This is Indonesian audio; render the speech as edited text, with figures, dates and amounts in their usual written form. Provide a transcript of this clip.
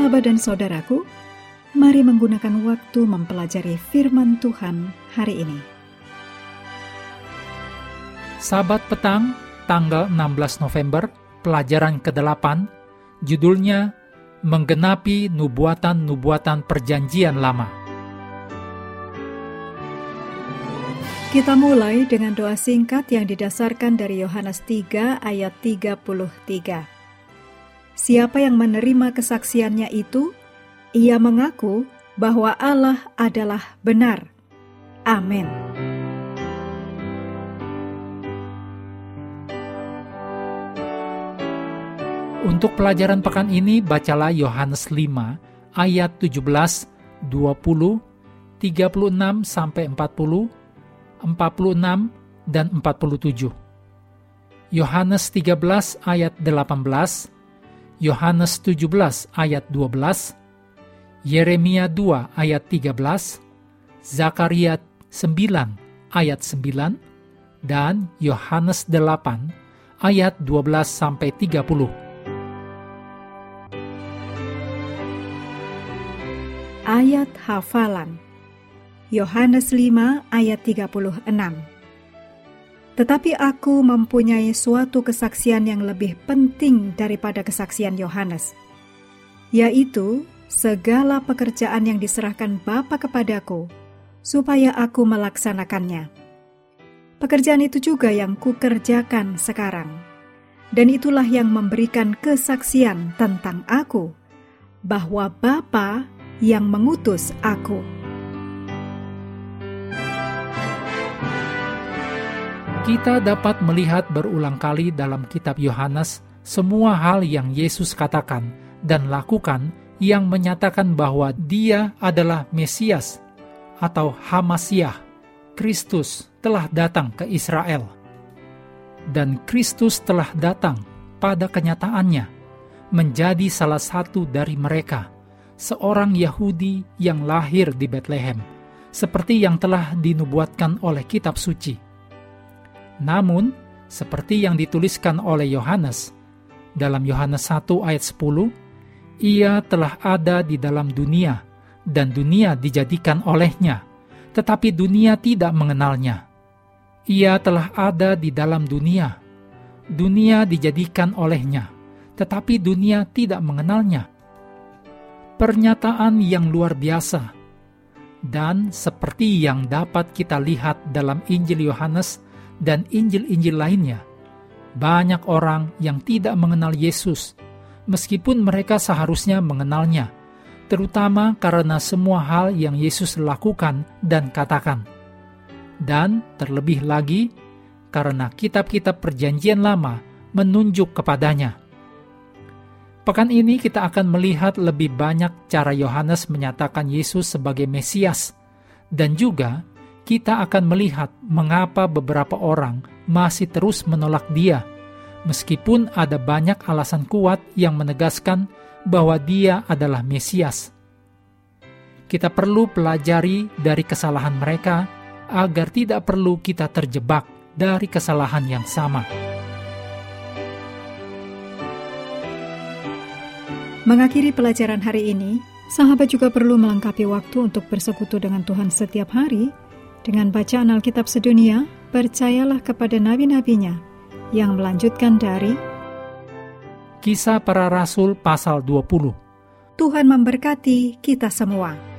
Sahabat dan saudaraku, mari menggunakan waktu mempelajari firman Tuhan hari ini. Sabat petang, tanggal 16 November, pelajaran ke-8, judulnya Menggenapi Nubuatan-Nubuatan Perjanjian Lama. Kita mulai dengan doa singkat yang didasarkan dari Yohanes 3 ayat 33. Siapa yang menerima kesaksiannya itu, ia mengaku bahwa Allah adalah benar. Amin. Untuk pelajaran pekan ini, bacalah Yohanes 5 ayat 17, 20, 36 sampai 40, 46 dan 47. Yohanes 13 ayat 18, Yohanes 17 ayat 12, Yeremia 2 ayat 13, Zakaria 9 ayat 9, dan Yohanes 8 ayat 12 sampai 30. Ayat hafalan Yohanes 5 ayat 36. Tetapi aku mempunyai suatu kesaksian yang lebih penting daripada kesaksian Yohanes, yaitu segala pekerjaan yang diserahkan Bapa kepadaku, supaya aku melaksanakannya. Pekerjaan itu juga yang kukerjakan sekarang, dan itulah yang memberikan kesaksian tentang aku, bahwa Bapa yang mengutus aku. Kita dapat melihat berulang kali dalam kitab Yohanes semua hal yang Yesus katakan dan lakukan yang menyatakan bahwa Dia adalah Mesias atau Hamasiah. Kristus telah datang ke Israel. Dan Kristus telah datang pada kenyataannya menjadi salah satu dari mereka, seorang Yahudi yang lahir di Betlehem, seperti yang telah dinubuatkan oleh kitab suci. Namun, seperti yang dituliskan oleh Yohanes, dalam Yohanes 1 ayat 10, ia telah ada di dalam dunia, dan dunia dijadikan olehnya, tetapi dunia tidak mengenalnya. Ia telah ada di dalam dunia, dunia dijadikan olehnya, tetapi dunia tidak mengenalnya. Pernyataan yang luar biasa, dan seperti yang dapat kita lihat dalam Injil Yohanes dan Injil-Injil lainnya, banyak orang yang tidak mengenal Yesus, meskipun mereka seharusnya mengenalnya, terutama karena semua hal yang Yesus lakukan dan katakan. Dan terlebih lagi, karena kitab-kitab Perjanjian Lama menunjuk kepadanya. Pekan ini kita akan melihat lebih banyak cara Yohanes menyatakan Yesus sebagai Mesias, dan juga kita akan melihat mengapa beberapa orang masih terus menolak Dia, meskipun ada banyak alasan kuat yang menegaskan bahwa Dia adalah Mesias. Kita perlu pelajari dari kesalahan mereka agar tidak perlu kita terjebak dari kesalahan yang sama. Mengakhiri pelajaran hari ini, sahabat juga perlu melengkapi waktu untuk bersekutu dengan Tuhan setiap hari dengan bacaan Alkitab sedunia. Percayalah kepada nabi-nabinya yang melanjutkan dari Kisah Para Rasul pasal 20. Tuhan memberkati kita semua.